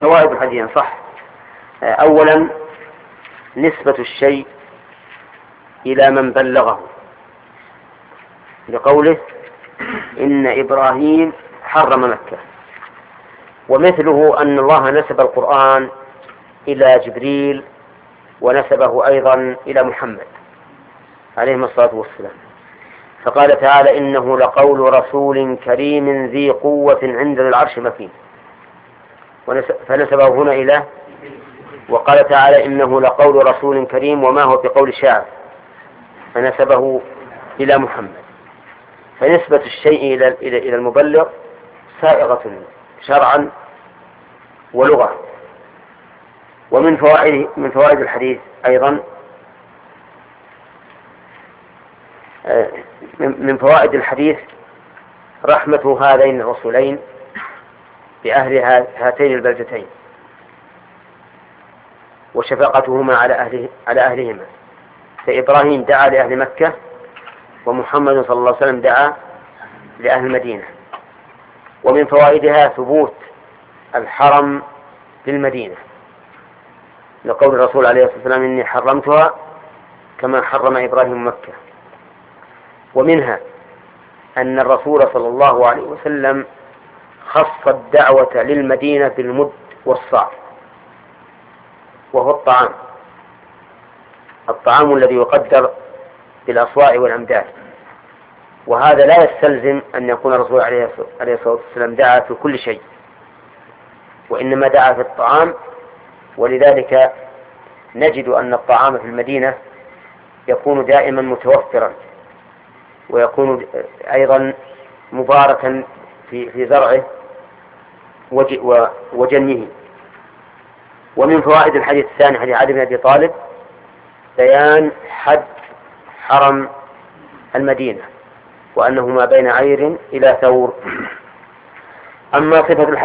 فوائد الحديث صح. أولا نسبة الشيء إلى من بلغه، لقوله إن إبراهيم حرم مكة. ومثله أن الله نسب القرآن إلى جبريل ونسبه أيضا إلى محمد عليه الصلاة والسلام، فقال تعالى إنه لقول رسول كريم ذي قوة عند العرش مكين، فنسبه هنا إلى. وقال تعالى إنه لقول رسول كريم وما هو بقول شاعر، فنسبه إلى محمد. فنسبة الشيء إلى المبلغ سائغة شرعا ولغة. ومن فوائد الحديث أيضا من فوائد الحديث رحمة هذين الرسولين بأهل هاتين البلدتين، وشفقتهما على أهلهما. فإبراهيم دعا لأهل مكة، ومحمد صلى الله عليه وسلم دعا لأهل المدينة. ومن فوائدها ثبوت الحرم بالمدينة، لقول الرسول عليه الصلاة والسلام إني حرمتها كما حرم إبراهيم مكة. ومنها أن الرسول صلى الله عليه وسلم خص الدعوة للمدينة بالمد والصاع، وهو الطعام الذي يقدر بالأصواع والأمداد. وهذا لا يستلزم أن يكون الرسول عليه الصلاة والسلام دعا في كل شيء، وإنما دعا في الطعام. ولذلك نجد أن الطعام في المدينة يكون دائما متوفرا، ويكون أيضا مباركا في زرعه وجنيه. ومن فوائد الحديث الثاني حديث علي بن أبي طالب بيان حد حرم المدينة، وأنه ما بين عير إلى ثور. أما صفة